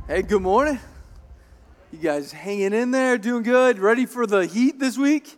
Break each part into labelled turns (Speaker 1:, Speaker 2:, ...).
Speaker 1: Hey, good morning. You guys hanging in there, doing good? Ready for the heat this week?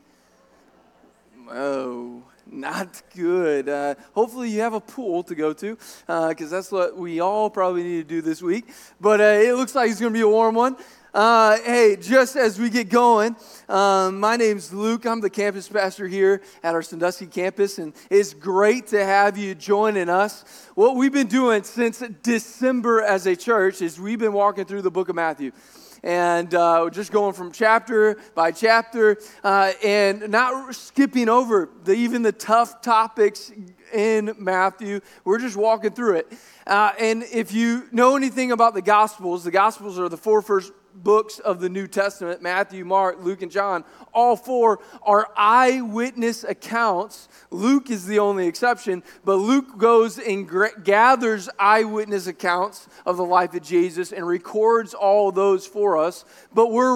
Speaker 1: Oh, not good. Hopefully you have a pool to go to, because that's what we all probably need to do this week. But it looks like it's going to be a warm one. Hey, just as we get going, my name's Luke. I'm the campus pastor here at our Sandusky campus, and it's great to have you joining us. What we've been doing since December as a church is we've been walking through the book of Matthew. And just going from chapter by chapter and not skipping over even the tough topics in Matthew. We're just walking through it. And if you know anything about the Gospels are the four first books of the New Testament: Matthew, Mark, Luke, and John. All four are eyewitness accounts. Luke is the only exception, but Luke goes and gathers eyewitness accounts of the life of Jesus and records all those for us. But we're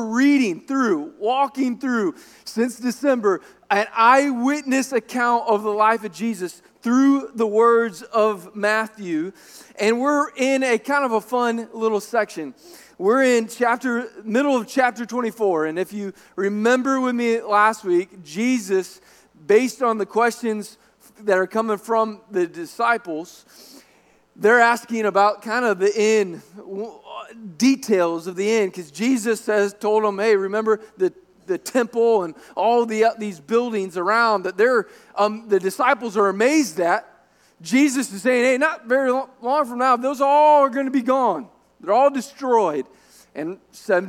Speaker 1: walking through, since December, an eyewitness account of the life of Jesus through the words of Matthew. And we're in a kind of a fun little section. We're in middle of chapter 24, and if you remember with me last week, Jesus, based on the questions that are coming from the disciples, they're asking about kind of the end, details of the end, because Jesus told them, hey, remember the temple and all these buildings around that the disciples are amazed at. Jesus is saying, hey, not very long from now, those all are going to be gone. They're all destroyed. And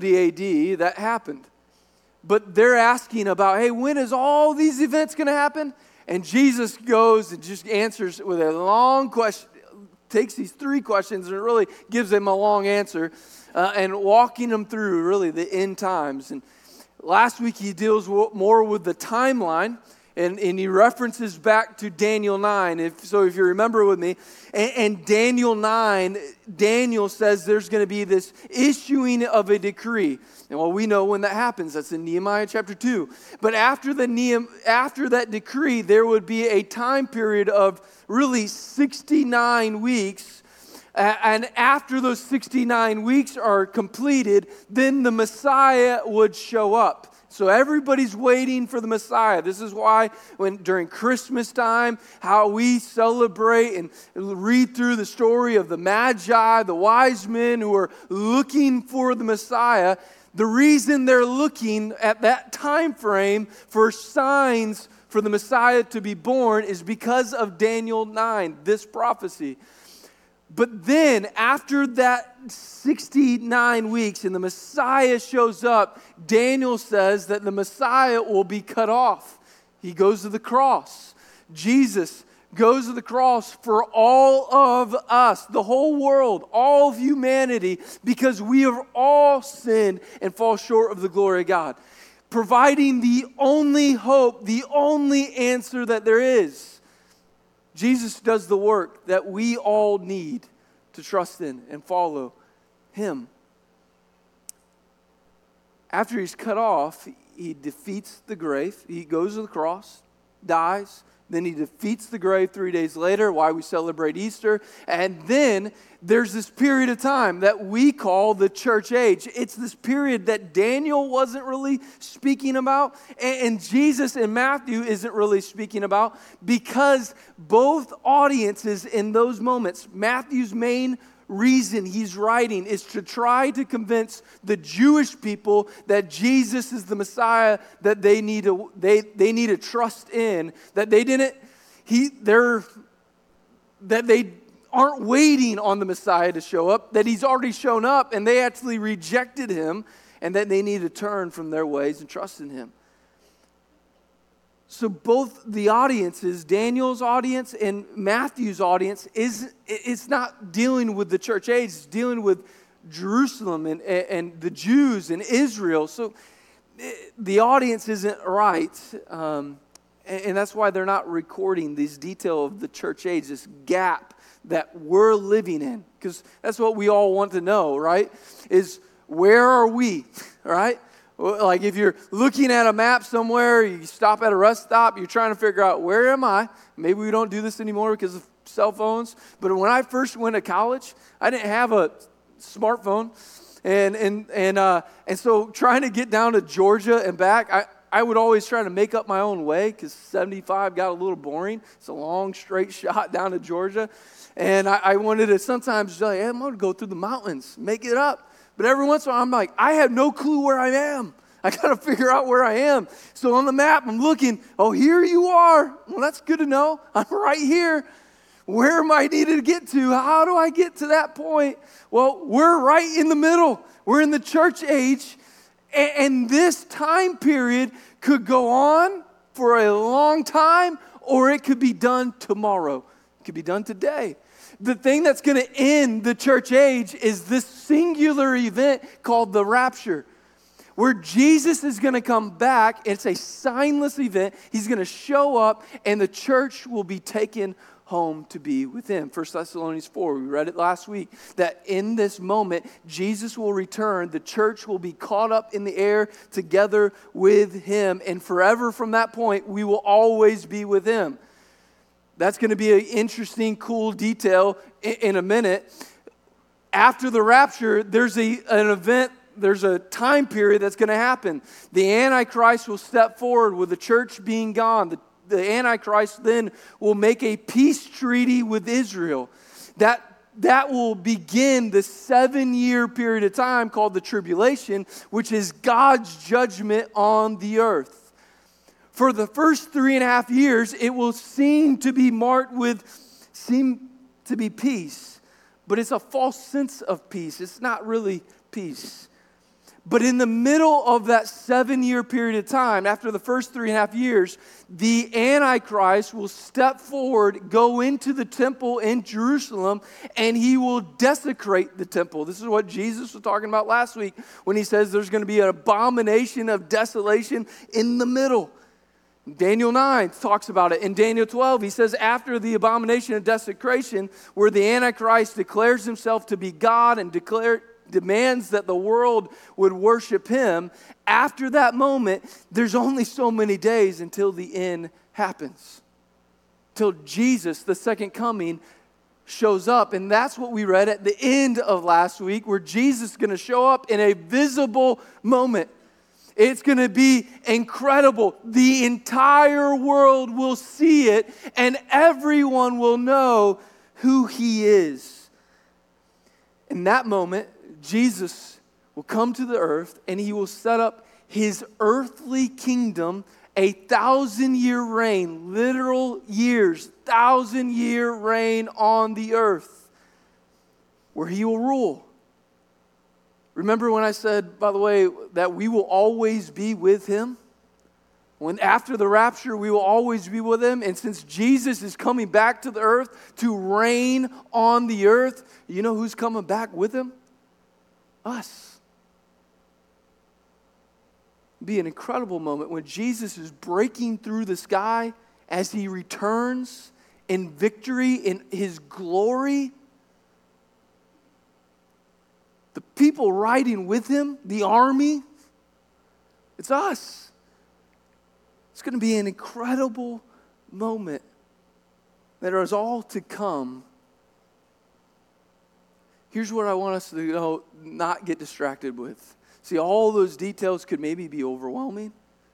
Speaker 1: 70 AD, that happened. But they're asking about, hey, when is all these events going to happen? And Jesus goes and just answers with a long question, takes these three questions and really gives them a long answer, and walking them through really the end times. And last week he deals more with the timeline. And he references back to Daniel 9, if you remember with me. And Daniel 9, Daniel says there's going to be this issuing of a decree. And well, we know when that happens. That's in Nehemiah chapter 2. But after that decree, there would be a time period of really 69 weeks. And after those 69 weeks are completed, then the Messiah would show up. So everybody's waiting for the Messiah. This is why during Christmas time, how we celebrate and read through the story of the Magi, the wise men who are looking for the Messiah. The reason they're looking at that time frame for signs for the Messiah to be born is because of Daniel 9, this prophecy. But then, after that 69 weeks and the Messiah shows up, Daniel says that the Messiah will be cut off. He goes to the cross. Jesus goes to the cross for all of us, the whole world, all of humanity, because we have all sinned and fall short of the glory of God, providing the only hope, the only answer that there is. Jesus does the work that we all need to trust in and follow Him. After He's cut off, He defeats the grave. He goes to the cross, dies. Then He defeats the grave 3 days later, why we celebrate Easter. And then there's this period of time that we call the church age. It's this period that Daniel wasn't really speaking about, and Jesus in Matthew isn't really speaking about, because both audiences in those moments, Matthew's main reason he's writing is to try to convince the Jewish people that Jesus is the Messiah that they need to trust in, that they aren't waiting on the Messiah to show up, that He's already shown up and they actually rejected Him, and that they need to turn from their ways and trust in Him. So both the audiences, Daniel's audience and Matthew's audience, it's not dealing with the church age, it's dealing with Jerusalem and the Jews and Israel. So the audience isn't right, and that's why they're not recording these details of the church age, this gap that we're living in. Because that's what we all want to know, right? Is where are we, right? Like if you're looking at a map somewhere, you stop at a rest stop, you're trying to figure out, where am I? Maybe we don't do this anymore because of cell phones. But when I first went to college, I didn't have a smartphone. And so trying to get down to Georgia and back, I would always try to make up my own way because 75 got a little boring. It's a long, straight shot down to Georgia. And I wanted to sometimes like, hey, I'm going to go through the mountains, make it up. But every once in a while, I'm like, I have no clue where I am. I got to figure out where I am. So on the map, I'm looking, oh, here you are. Well, that's good to know. I'm right here. Where am I needed to get to? How do I get to that point? Well, we're right in the middle. We're in the church age. And this time period could go on for a long time, or it could be done tomorrow. It could be done today. The thing that's going to end the church age is this singular event called the rapture, where Jesus is going to come back. It's a signless event. He's going to show up, and the church will be taken home to be with him. 1 Thessalonians 4, we read it last week, that in this moment, Jesus will return. The church will be caught up in the air together with him. And forever from that point, we will always be with him. That's going to be an interesting, cool detail in a minute. After the rapture, there's an event, there's a time period that's going to happen. The Antichrist will step forward with the church being gone. The Antichrist then will make a peace treaty with Israel. That will begin the 7-year period of time called the tribulation, which is God's judgment on the earth. For the first 3.5 years, it will seem to be peace, but it's a false sense of peace. It's not really peace. But in the middle of that 7-year period of time, after the first 3.5 years, the Antichrist will step forward, go into the temple in Jerusalem, and he will desecrate the temple. This is what Jesus was talking about last week when he says there's going to be an abomination of desolation in the middle. Daniel 9 talks about it. In Daniel 12, he says after the abomination of desecration, where the Antichrist declares himself to be God and demands that the world would worship him, after that moment, there's only so many days until the end happens. Till Jesus, the second coming, shows up. And that's what we read at the end of last week, where Jesus is going to show up in a visible moment. It's going to be incredible. The entire world will see it, and everyone will know who he is. In that moment, Jesus will come to the earth, and he will set up his earthly kingdom, a 1,000-year reign, literal years, 1,000-year reign on the earth, where he will rule. Remember when I said, by the way, that we will always be with him? When after the rapture, we will always be with him. And since Jesus is coming back to the earth to reign on the earth, you know who's coming back with him? Us. It'll be an incredible moment when Jesus is breaking through the sky as he returns in victory, in his glory. The people riding with him, the army, it's us. It's going to be an incredible moment that is all to come. Here's what I want us to not get distracted with. See, all those details could maybe be overwhelming.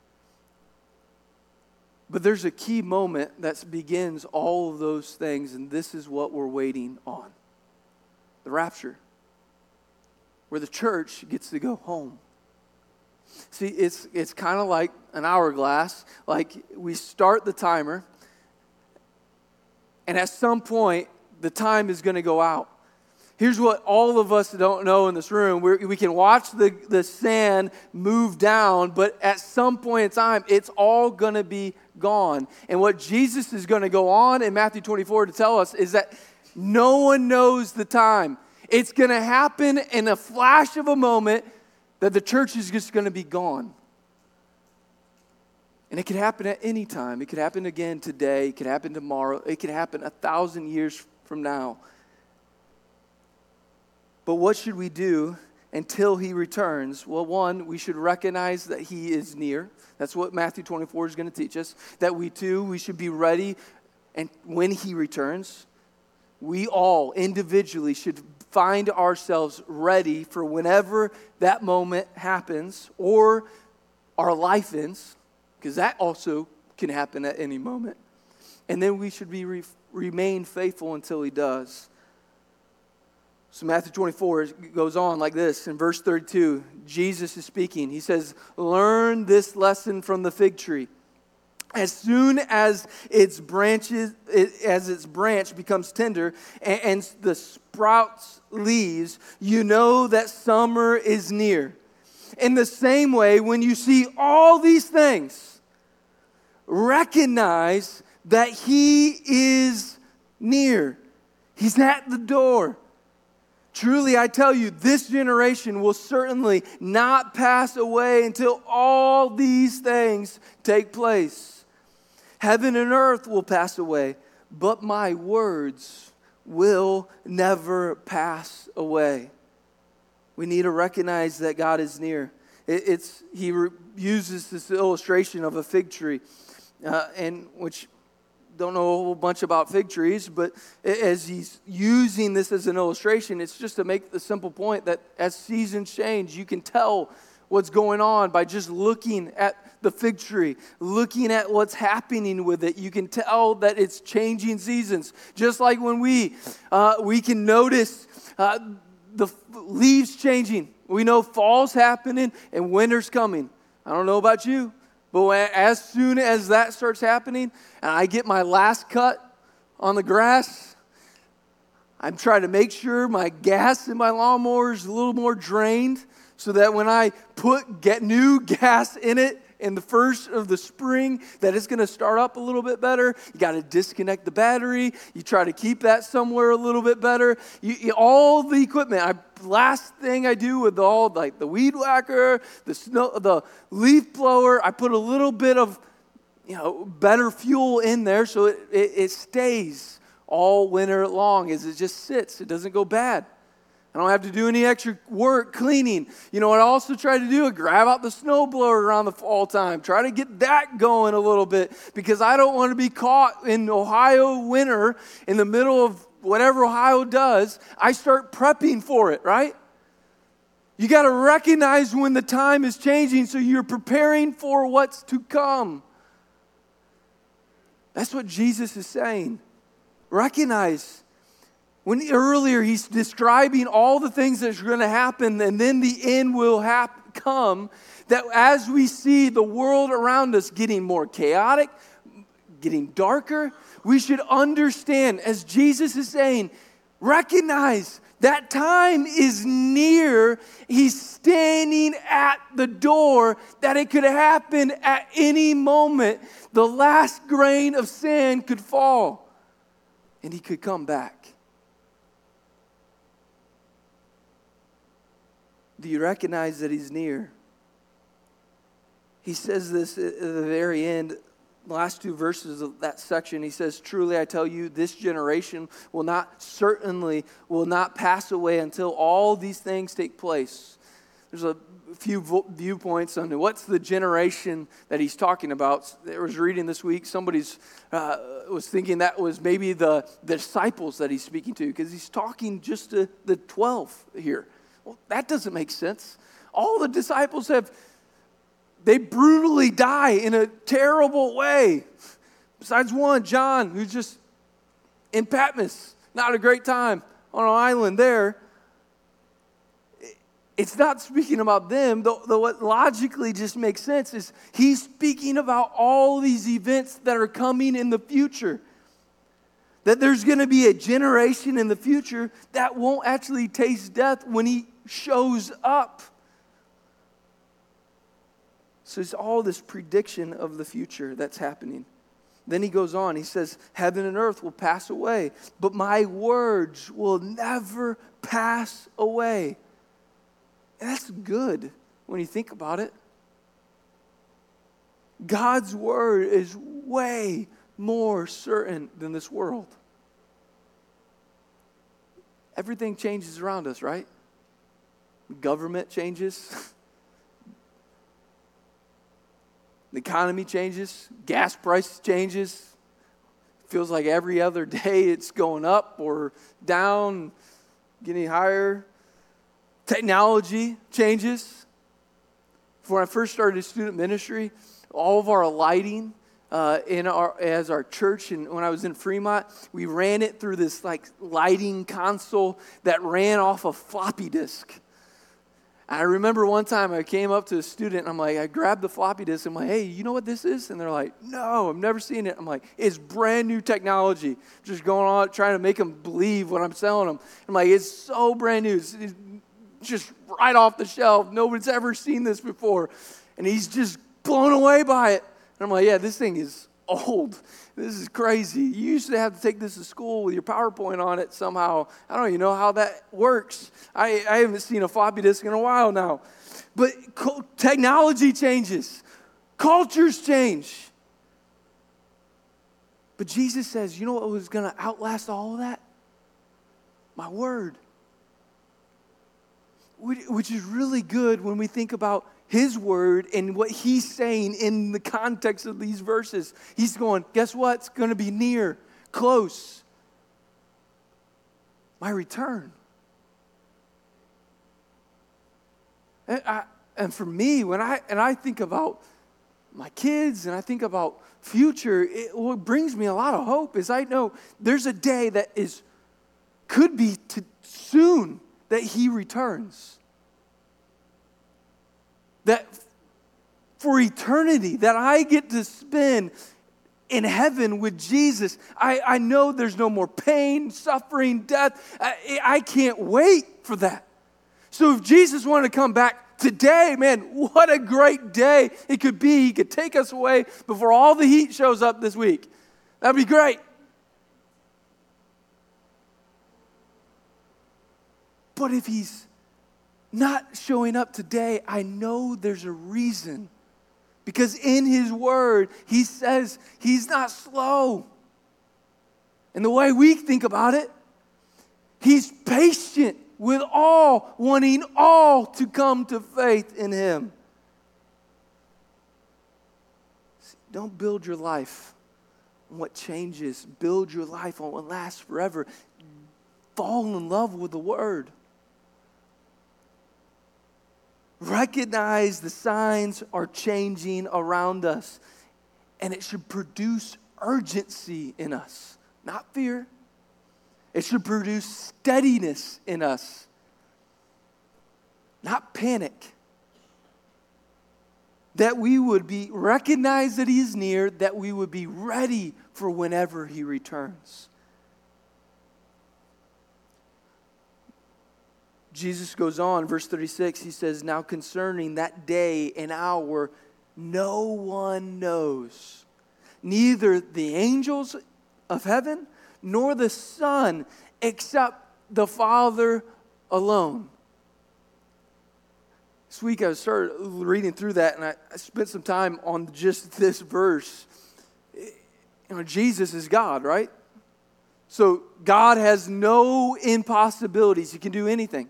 Speaker 1: But there's a key moment that begins all of those things, and this is what we're waiting on. The rapture, where the church gets to go home. See, it's kind of like an hourglass. Like we start the timer, and at some point, the time is going to go out. Here's what all of us don't know in this room. We can watch the sand move down, but at some point in time, it's all going to be gone. And what Jesus is going to go on in Matthew 24 to tell us is that no one knows the time. It's going to happen in a flash of a moment that the church is just going to be gone. And it could happen at any time. It could happen again today. It could happen tomorrow. It could happen 1,000 years from now. But what should we do until he returns? Well, one, we should recognize that he is near. That's what Matthew 24 is going to teach us. That we should be ready and when he returns. We all individually should find ourselves ready for whenever that moment happens or our life ends, because that also can happen at any moment. And then we should remain faithful until he does. So Matthew 24 goes on like this. In verse 32, Jesus is speaking. He says, learn this lesson from the fig tree. As soon as its branch becomes tender and the sprouts leaves, you know that summer is near. In the same way, when you see all these things, recognize that he is near. He's at the door. Truly, I tell you, this generation will certainly not pass away until all these things take place. Heaven and earth will pass away, but my words will never pass away. We need to recognize that God is near. He uses this illustration of a fig tree, and which don't know a whole bunch about fig trees, but as he's using this as an illustration, it's just to make the simple point that as seasons change, you can tell what's going on by just looking at the fig tree, looking at what's happening with it. You can tell that it's changing seasons. Just like when we can notice the leaves changing. We know fall's happening and winter's coming. I don't know about you, but as soon as that starts happening and I get my last cut on the grass, I'm trying to make sure my gas in my lawnmower is a little more drained so that when I get new gas in it in the first of the spring, that it's going to start up a little bit better. You got to disconnect the battery. You try to keep that somewhere a little bit better. All the equipment. Last thing I do with all like the weed whacker, the leaf blower, I put a little bit of better fuel in there so it stays all winter long as it just sits. It doesn't go bad. I don't have to do any extra work cleaning. What I also try to do is grab out the snow blower around the fall time. Try to get that going a little bit because I don't want to be caught in Ohio winter in the middle of whatever Ohio does. I start prepping for it, right? You got to recognize when the time is changing so you're preparing for what's to come. That's what Jesus is saying. Recognize. When earlier he's describing all the things that are going to happen and then the end will come, that as we see the world around us getting more chaotic, getting darker, we should understand, as Jesus is saying, recognize that time is near. He's standing at the door, that it could happen at any moment. The last grain of sand could fall and he could come back. Do you recognize that he's near? He says this at the very end, last two verses of that section. He says, truly I tell you, this generation will not pass away until all these things take place. There's a few viewpoints on what's the generation that he's talking about. I was reading this week, somebody's was thinking that was maybe the disciples that he's speaking to, because he's talking just to the 12 here. Well, that doesn't make sense. All the disciples they brutally die in a terrible way. Besides one, John, who's just in Patmos, not a great time on an island there. It's not speaking about them, though what logically just makes sense is he's speaking about all these events that are coming in the future. That there's going to be a generation in the future that won't actually taste death when he shows up. So it's all this prediction of the future that's happening. Then he goes on, he says, heaven and earth will pass away, but my words will never pass away. And that's good when you think about it. God's word is way more certain than this world. Everything changes around us, right? Government changes. The economy changes. Gas prices changes. Feels like every other day it's going up or down. getting higher. Technology changes. When I first started student ministry, all of our lighting as our church, and when I was in Fremont, we ran it through this like lighting console that ran off a floppy disk. I remember one time I came up to a student, and I'm like, I grabbed the floppy disk, I'm like, hey, you know what this is? And they're like, no, I've never seen it. I'm like, it's brand new technology. Just going on, trying to make them believe what I'm telling them. I'm like, it's so brand new. It's just right off the shelf. Nobody's ever seen this before. And he's just blown away by it. And I'm like, yeah, this thing is old. This is crazy. You used to have to take this to school with your PowerPoint on it somehow. I don't even know how that works. I haven't seen a floppy disk in a while now. But technology changes. Cultures change. But Jesus says, you know what was going to outlast all of that? My word. Which is really good when we think about His word and what He's saying in the context of these verses. He's going, guess what? It's going to be near, close. My return. And for me, when I think about my kids and I think about future, what brings me a lot of hope is I know there's a day that could be soon that He returns. That for eternity, that I get to spend in heaven with Jesus. I know there's no more pain, suffering, death. I can't wait for that. So if Jesus wanted to come back today, man, what a great day it could be. He could take us away before all the heat shows up this week. That'd be great. But if He's not showing up today, I know there's a reason. Because in His word, He says He's not slow. And the way we think about it, He's patient with all, wanting all to come to faith in Him. Don't build your life on what changes. Build your life on what lasts forever. Fall in love with the word. Recognize the signs are changing around us, and it should produce urgency in us, not fear. It should produce steadiness in us, not panic. That we would recognize that He is near, that we would be ready for whenever He returns. Jesus goes on, verse 36, He says, now concerning that day and hour, no one knows, neither the angels of heaven nor the Son, except the Father alone. This week I started reading through that, and I spent some time on just this verse. Jesus is God, right? So God has no impossibilities. He can do anything.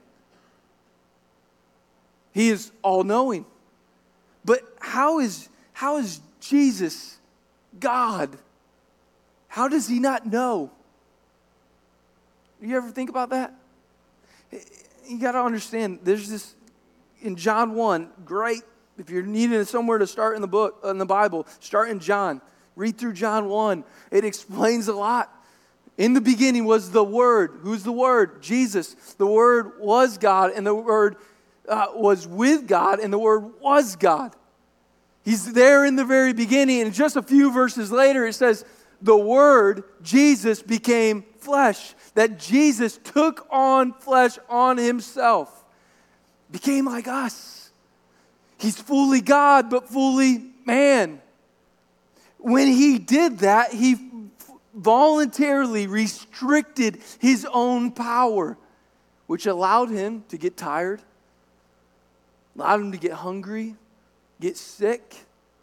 Speaker 1: He is all-knowing. But how is Jesus God? How does He not know? You ever think about that? You got to understand, there's this, in John 1, great, if you're needing somewhere to start in the Bible, start in John. Read through John 1. It explains a lot. In the beginning was the Word. Who's the Word? Jesus. The Word was God, and the Word was with God, and the Word was God. He's there in the very beginning, and just a few verses later it says, the Word, Jesus, became flesh. That Jesus took on flesh on Himself. Became like us. He's fully God, but fully man. When He did that, He voluntarily restricted His own power, which allowed Him to get tired, allowed Him to get hungry, get sick.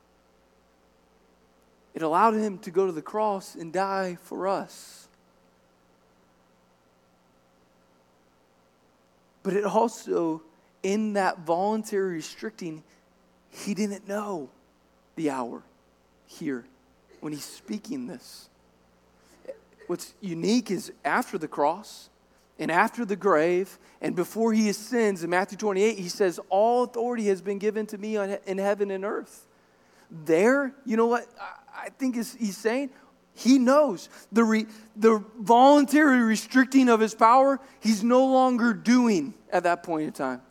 Speaker 1: It allowed Him to go to the cross and die for us. But it also, in that voluntary restricting, He didn't know the hour here when He's speaking this. What's unique is after the cross and after the grave, and before he ascends in Matthew 28, he says, all authority has been given to me in heaven and earth. There, you know what I think he's saying? He knows the voluntary restricting of his power, he's no longer doing at that point in time.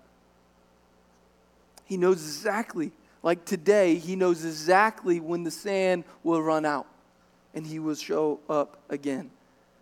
Speaker 1: He knows exactly, like today, he knows exactly when the sand will run out and he will show up again.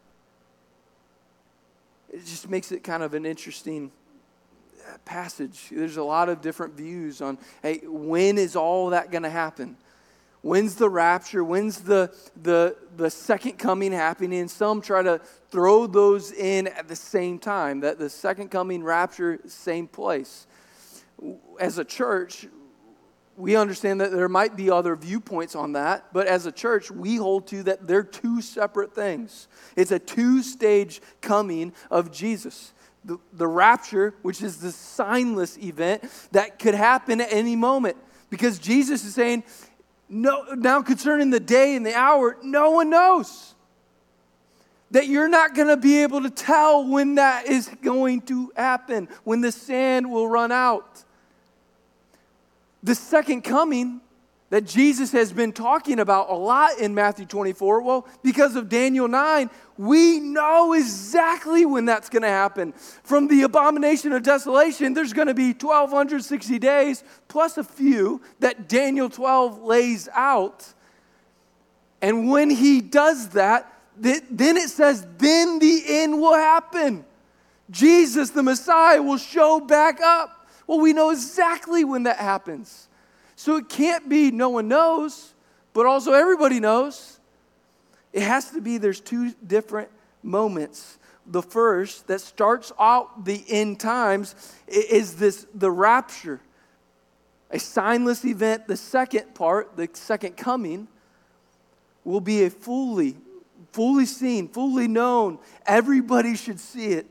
Speaker 1: It just makes it kind of an interesting passage. There's a lot of different views on, hey, when is all that going to happen? When's the rapture? When's the second coming happening? And some try to throw those in at the same time, that the second coming, rapture, same place. As a church, we understand that there might be other viewpoints on that, but as a church, we hold to that they're two separate things. It's a two-stage coming of Jesus. The rapture, which is the signless event that could happen at any moment, because Jesus is saying, no, now concerning the day and the hour, no one knows. That you're not going to be able to tell when that is going to happen, when the sand will run out. The second coming that Jesus has been talking about a lot in Matthew 24, well, because of Daniel 9, we know exactly when that's going to happen. From the abomination of desolation, there's going to be 1,260 days plus a few that Daniel 12 lays out. And when he does that, then it says, then the end will happen. Jesus, the Messiah, will show back up. Well, we know exactly when that happens. So it can't be no one knows, but also everybody knows. It has to be there's two different moments. The first that starts out the end times is the rapture, a signless event. The second part, the second coming, will be a fully seen, fully known. Everybody should see it.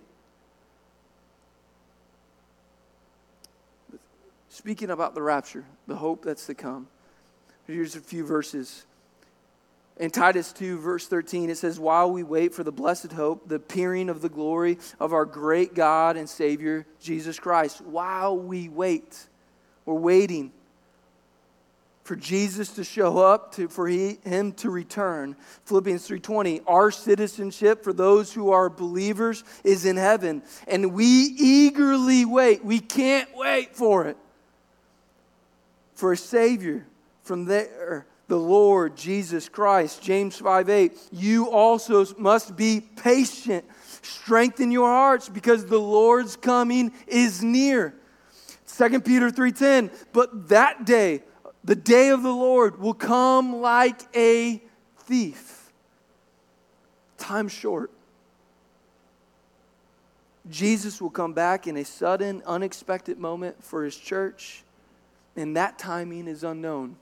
Speaker 1: Speaking about the rapture, the hope that's to come, here's a few verses. In Titus 2, verse 13, it says, while we wait for the blessed hope, the appearing of the glory of our great God and Savior, Jesus Christ. While we wait, we're waiting for Jesus to show up, for him to return. Philippians 3:20, our citizenship for those who are believers is in heaven, and we eagerly wait. We can't wait for it. For a Savior from there, the Lord Jesus Christ. James 5:8, you also must be patient. Strengthen your hearts because the Lord's coming is near. 2 Peter 3:10, but that day, the day of the Lord, will come like a thief. Time's short. Jesus will come back in a sudden, unexpected moment for his church. And that timing is unknown.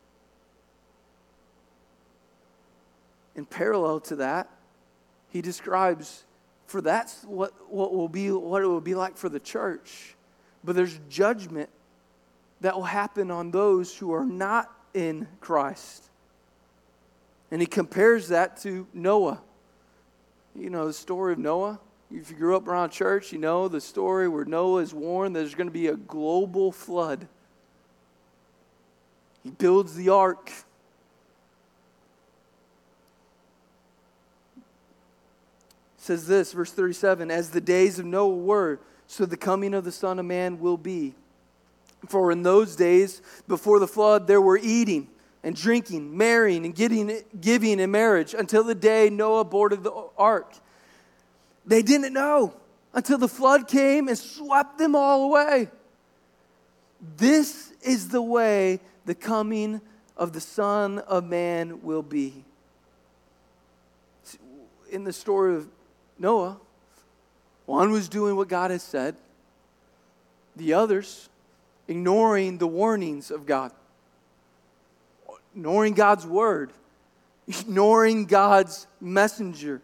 Speaker 1: In parallel to that, he describes for that's what it will be like for the church. But there's judgment that will happen on those who are not in Christ. And he compares that to Noah. You know the story of Noah? If you grew up around church, you know the story where Noah is warned there's going to be a global flood. He builds the ark. It says this, verse 37, as the days of Noah were, so the coming of the Son of Man will be. For in those days before the flood, there were eating and drinking, marrying and giving in marriage until the day Noah boarded the ark. They didn't know until the flood came and swept them all away. This is the way the coming of the Son of Man will be. In the story of Noah, one was doing what God has said. The others ignoring the warnings of God. Ignoring God's word. Ignoring God's messenger.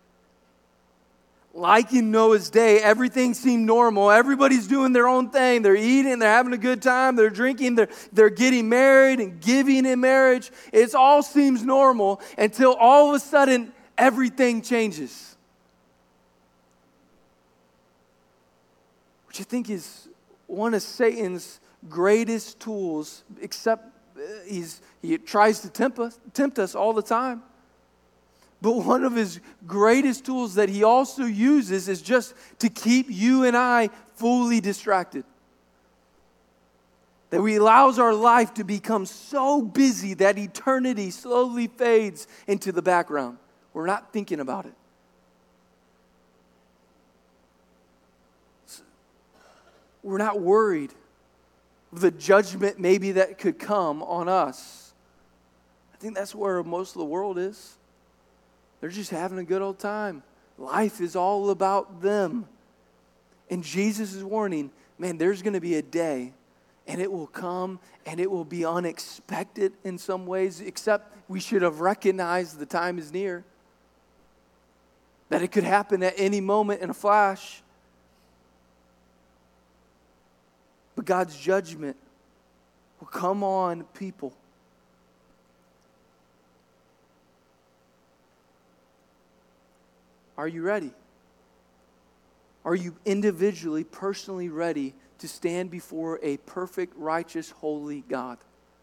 Speaker 1: Like in Noah's day, everything seemed normal. Everybody's doing their own thing. They're eating, they're having a good time, they're drinking, they're getting married and giving in marriage. It all seems normal until all of a sudden everything changes. which I think is one of Satan's greatest tools, except he tries to tempt us all the time. But one of his greatest tools that he also uses is just to keep you and I fully distracted. That he allows our life to become so busy that eternity slowly fades into the background. We're not thinking about it. We're not worried of the judgment maybe that could come on us. I think that's where most of the world is. They're just having a good old time. Life is all about them. And Jesus is warning, man, there's going to be a day, and it will come, and it will be unexpected in some ways, except we should have recognized the time is near. That it could happen at any moment in a flash. But God's judgment will come on people. Are you ready? Are you individually, personally ready to stand before a perfect, righteous, holy God?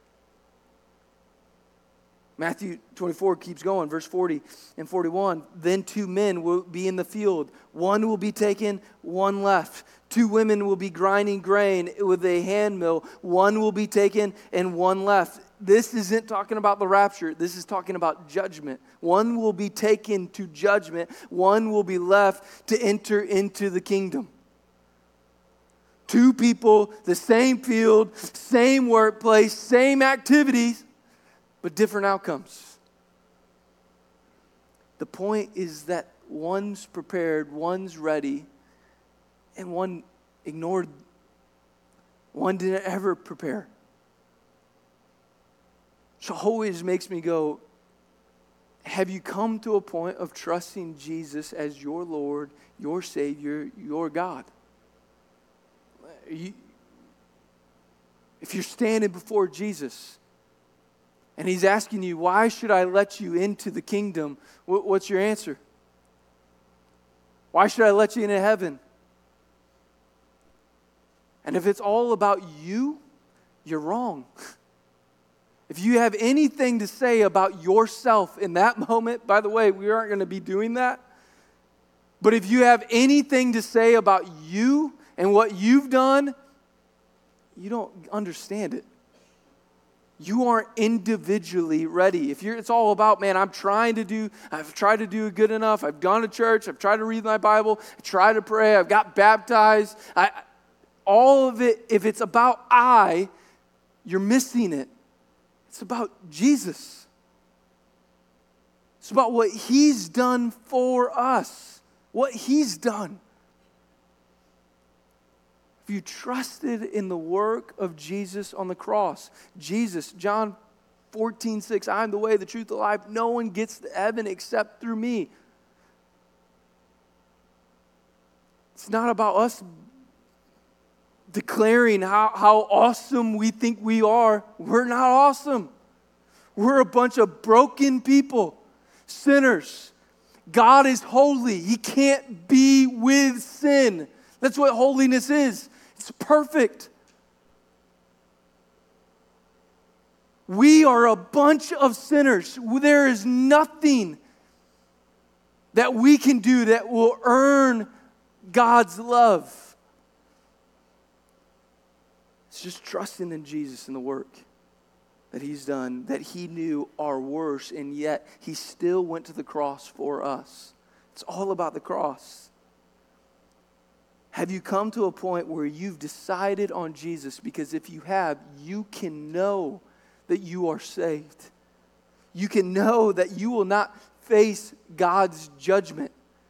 Speaker 1: Matthew 24 keeps going, verse 40 and 41. Then 2 men will be in the field. One will be taken, one left. 2 women will be grinding grain with a hand mill. One will be taken and one left. This isn't talking about the rapture. This is talking about judgment. One will be taken to judgment. One will be left to enter into the kingdom. 2 people, the same field, same workplace, same activities, but different outcomes. The point is that one's prepared, one's ready, and one ignored. One didn't ever prepare. So it always makes me go, have you come to a point of trusting Jesus as your Lord, your Savior, your God? If you're standing before Jesus, and He's asking you, why should I let you into the kingdom? What's your answer? Why should I let you into heaven? And if it's all about you, you're wrong. If you have anything to say about yourself in that moment, by the way, we aren't going to be doing that. But if you have anything to say about you and what you've done, you don't understand it. You aren't individually ready. It's all about, man, I've tried to do good enough. I've gone to church. I've tried to read my Bible. I tried to pray. I've got baptized. All of it, if it's about you're missing it. It's about Jesus. It's about what He's done for us. What He's done. If you trusted in the work of Jesus on the cross, Jesus, John 14:6, I'm the way, the truth, the life. No one gets to heaven except through me. It's not about us declaring how awesome we think we are. We're not awesome. We're a bunch of broken people, sinners. God is holy. He can't be with sin. That's what holiness is. It's perfect. We are a bunch of sinners. There is nothing that we can do that will earn God's love. It's just trusting in Jesus and the work that He's done, that He knew our worst, and yet He still went to the cross for us. It's all about the cross. Have you come to a point where you've decided on Jesus? Because if you have, you can know that you are saved. You can know that you will not face God's judgment.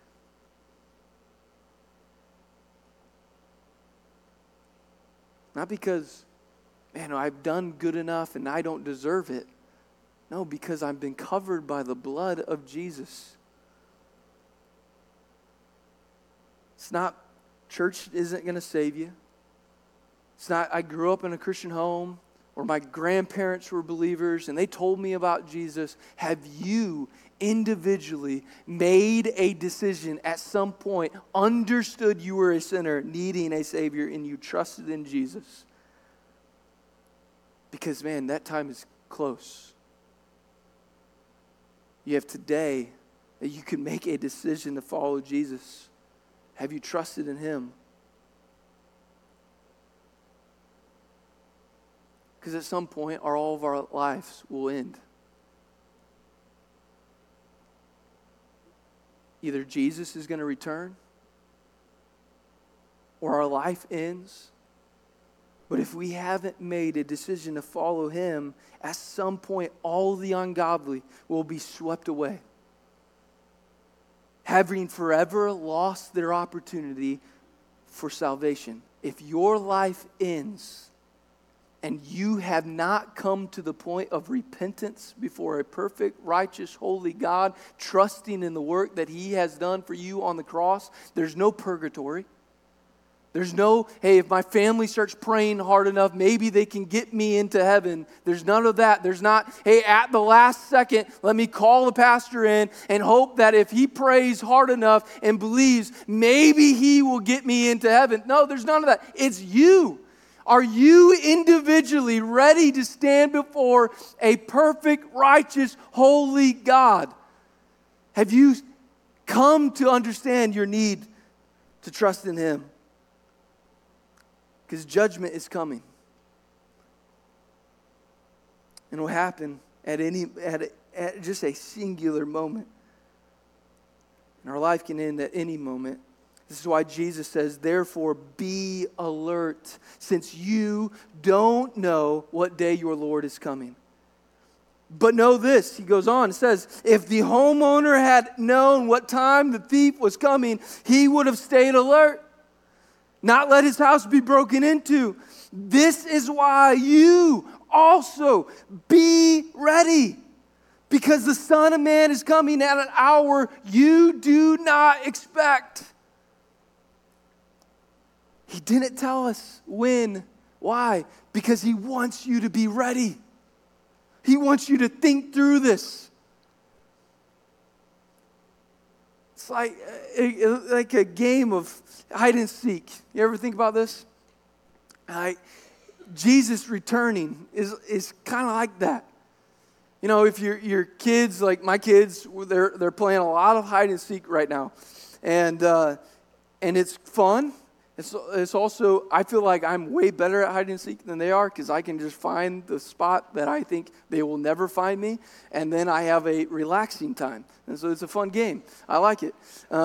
Speaker 1: Not because, man, I've done good enough and I don't deserve it. No, because I've been covered by the blood of Jesus. It's not church isn't going to save you. It's not I grew up in a Christian home. or my grandparents were believers and they told me about Jesus. Have you individually made a decision at some point, understood you were a sinner, needing a Savior, and you trusted in Jesus? Because, man, that time is close. You have today that you can make a decision to follow Jesus. Have you trusted in Him? Because at some point, all of our lives will end. Either Jesus is going to return or our life ends. But if we haven't made a decision to follow Him, at some point all the ungodly will be swept away, having forever lost their opportunity for salvation. If your life ends and you have not come to the point of repentance before a perfect, righteous, holy God, trusting in the work that He has done for you on the cross, there's no purgatory. There's no, hey, if my family starts praying hard enough, maybe they can get me into heaven. There's none of that. There's not, hey, at the last second, let me call the pastor in and hope that if he prays hard enough and believes, maybe he will get me into heaven. No, there's none of that. It's you. Are you individually ready to stand before a perfect, righteous, holy God? Have you come to understand your need to trust in Him? Because judgment is coming. And it will happen at just a singular moment. And our life can end at any moment. This is why Jesus says, therefore, be alert, since you don't know what day your Lord is coming. But know this, he goes on, it says, if the homeowner had known what time the thief was coming, he would have stayed alert, not let his house be broken into. This is why you also be ready, because the Son of Man is coming at an hour you do not expect. He didn't tell us when. Why? Because He wants you to be ready. He wants you to think through this. It's like a game of hide and seek. You ever think about this? Jesus returning is kind of like that. You know, if your kids, like my kids, they're playing a lot of hide and seek right now, and it's fun. It's also, I feel like I'm way better at hide and seek than they are, because I can just find the spot that I think they will never find me, and then I have a relaxing time. And so it's a fun game. I like it.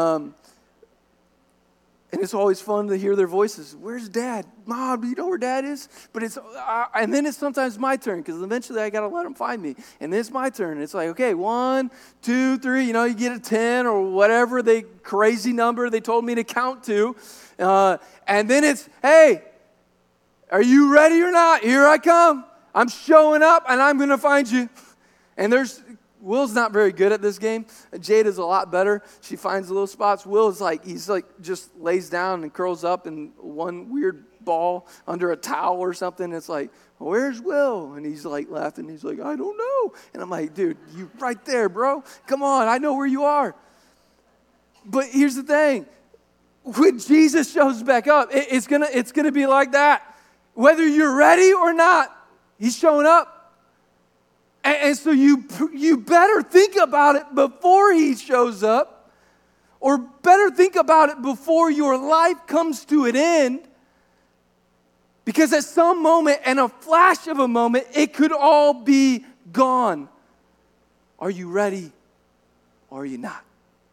Speaker 1: And it's always fun to hear their voices. Where's Dad? Mom, do you know where Dad is? But and then it's sometimes my turn, because eventually I got to let them find me. And then it's my turn. It's like, okay, 1, 2, 3. You know, you get a 10 or whatever crazy number they told me to count to. And then it's, hey, are you ready or not? Here I come. I'm showing up, and I'm going to find you. And Will's not very good at this game. Jada's a lot better. She finds the little spots. Will's he's just lays down and curls up in one weird ball under a towel or something. It's like, where's Will? And he's like laughing. He's like, I don't know. And I'm like, dude, you right there, bro. Come on, I know where you are. But here's the thing. When Jesus shows back up, it's gonna be like that. Whether you're ready or not, He's showing up. And so you better think about it before He shows up, or better think about it before your life comes to an end, because at some moment, and a flash of a moment, it could all be gone. Are you ready or are you not?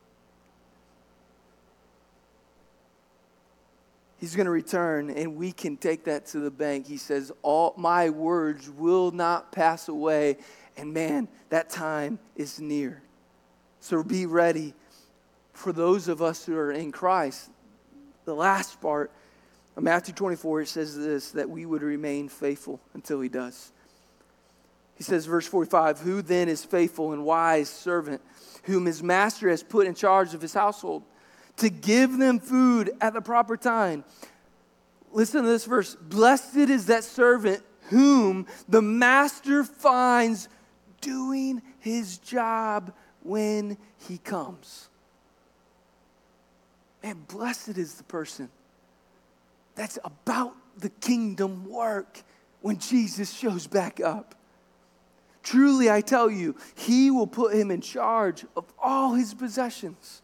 Speaker 1: He's going to return, and we can take that to the bank. He says, all my words will not pass away. And man, that time is near. So be ready. For those of us who are in Christ, the last part of Matthew 24, it says this, that we would remain faithful until He does. He says, verse 45, who then is faithful and wise servant, whom his master has put in charge of his household, to give them food at the proper time? Listen to this verse. Blessed is that servant whom the master finds doing his job when he comes. Man, blessed is the person that's about the kingdom work when Jesus shows back up. Truly, I tell you, he will put him in charge of all his possessions.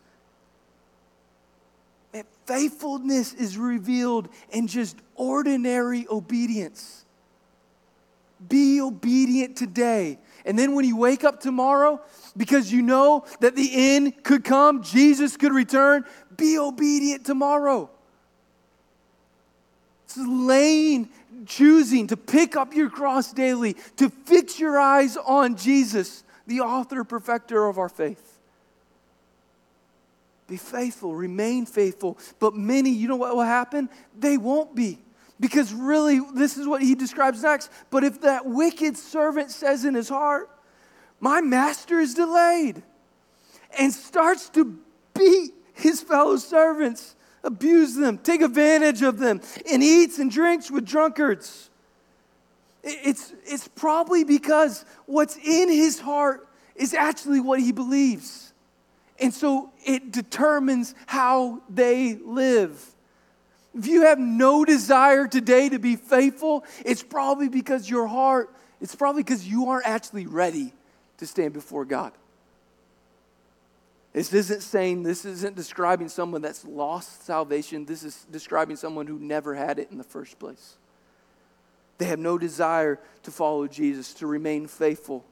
Speaker 1: And faithfulness is revealed in just ordinary obedience. Be obedient today. And then when you wake up tomorrow, because you know that the end could come, Jesus could return, be obedient tomorrow. It's choosing to pick up your cross daily, to fix your eyes on Jesus, the author, perfecter of our faith. Be faithful, remain faithful. But many, you know what will happen? They won't be. Because really, this is what he describes next. But if that wicked servant says in his heart, my master is delayed, and starts to beat his fellow servants, abuse them, take advantage of them, and eats and drinks with drunkards, it's probably because what's in his heart is actually what he believes. And so it determines how they live. If you have no desire today to be faithful, it's probably because it's probably because you aren't actually ready to stand before God. This isn't describing someone that's lost salvation. This is describing someone who never had it in the first place. They have no desire to follow Jesus, to remain faithful.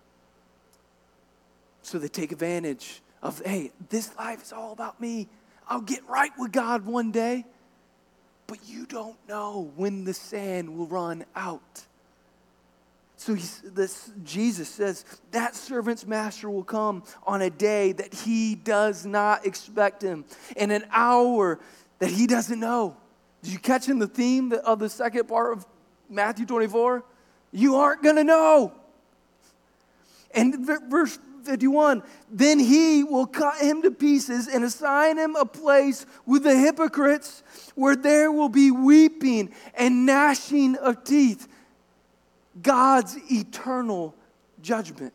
Speaker 1: So they take advantage of, hey, this life is all about me. I'll get right with God one day. But you don't know when the sand will run out. So Jesus says that servant's master will come on a day that he does not expect him, in an hour that he doesn't know. Did you catch in the theme of the second part of Matthew 24? You aren't going to know. And verse 51, then he will cut him to pieces and assign him a place with the hypocrites, where there will be weeping and gnashing of teeth. God's eternal judgment.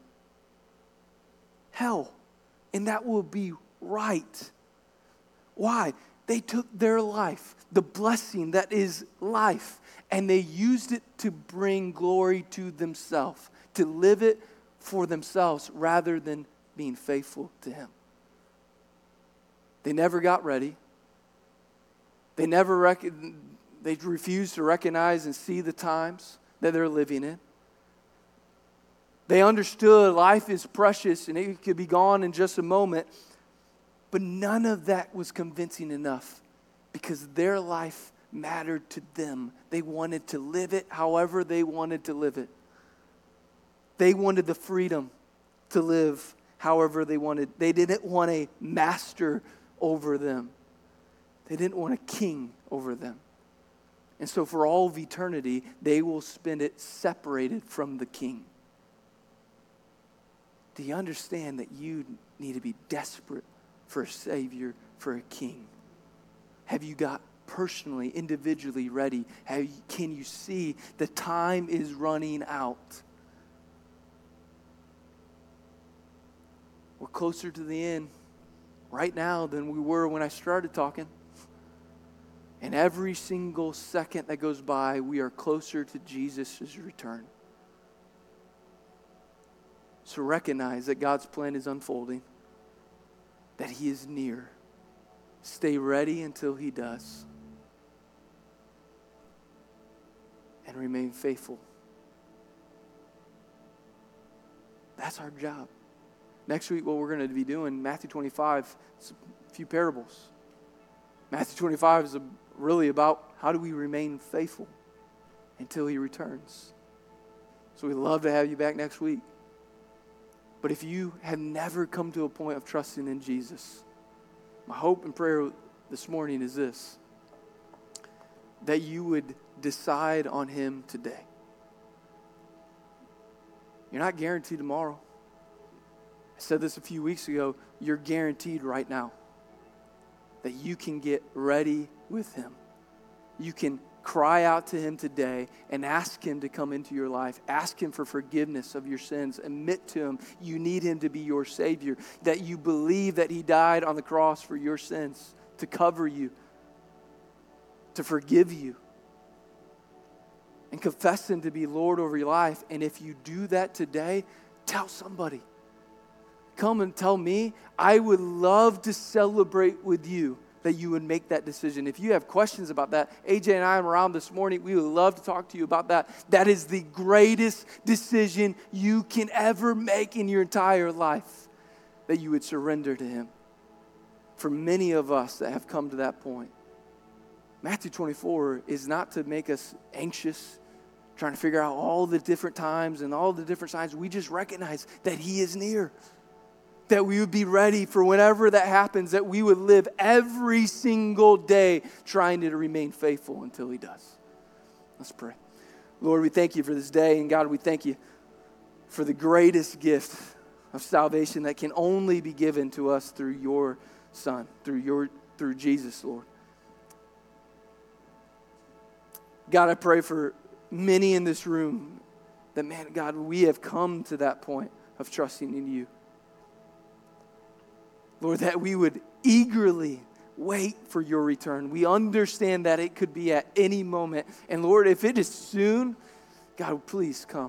Speaker 1: Hell. And that will be right. Why? They took their life, the blessing that is life, and they used it to bring glory to themselves, to live it for themselves rather than being faithful to him. They never got ready. They refused to recognize and see the times that they're living in. They understood life is precious and it could be gone in just a moment, but none of that was convincing enough because their life mattered to them. They wanted to live it however they wanted to live it. They wanted the freedom to live however they wanted. They didn't want a master over them. They didn't want a king over them. And so for all of eternity, they will spend it separated from the king. Do you understand that you need to be desperate for a Savior, for a king? Have you got personally, individually ready? Can you see the time is running out? We're closer to the end right now than we were when I started talking. And every single second that goes by, we are closer to Jesus' return. So recognize that God's plan is unfolding, that he is near. Stay ready until he does. And remain faithful. That's our job. Next week, what we're going to be doing, Matthew 25, it's a few parables. Matthew 25 is really about how do we remain faithful until he returns. So we'd love to have you back next week. But if you have never come to a point of trusting in Jesus, my hope and prayer this morning is this: that you would decide on him today. You're not guaranteed tomorrow. I said this a few weeks ago. You're guaranteed right now that you can get ready with him. You can cry out to him today and ask him to come into your life. Ask him for forgiveness of your sins. Admit to him you need him to be your Savior, that you believe that he died on the cross for your sins, to cover you, to forgive you, and confess him to be Lord over your life. And if you do that today, tell somebody. Come and tell me. I would love to celebrate with you that you would make that decision. If you have questions about that, AJ and I am around this morning. We would love to talk to you about that. That is the greatest decision you can ever make in your entire life, that you would surrender to him. For many of us that have come to that point, Matthew 24 is not to make us anxious, trying to figure out all the different times and all the different signs. We just recognize that he is near. That we would be ready for whenever that happens, that we would live every single day trying to remain faithful until he does. Let's pray. Lord, we thank you for this day, and God, we thank you for the greatest gift of salvation that can only be given to us through your Son, through Jesus, Lord. God, I pray for many in this room that, man, God, we have come to that point of trusting in you. Lord, that we would eagerly wait for your return. We understand that it could be at any moment. And Lord, if it is soon, God, please come.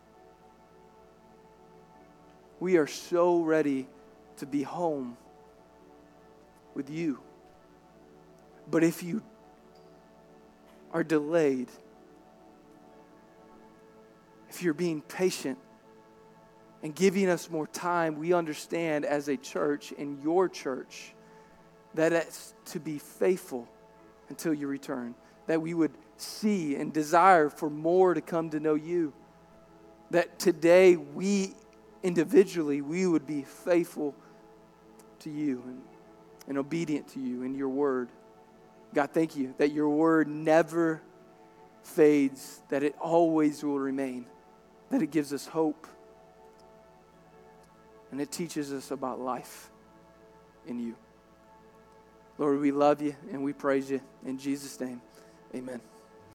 Speaker 1: We are so ready to be home with you. But if you are delayed, if you're being patient and giving us more time, we understand as a church, in your church, that it's to be faithful until you return. That we would see and desire for more to come to know you. That today we individually, we would be faithful to you and obedient to you in your word. God, thank you that your word never fades, that it always will remain, that it gives us hope, and it teaches us about life in you. Lord, we love you and we praise you. In Jesus' name, amen.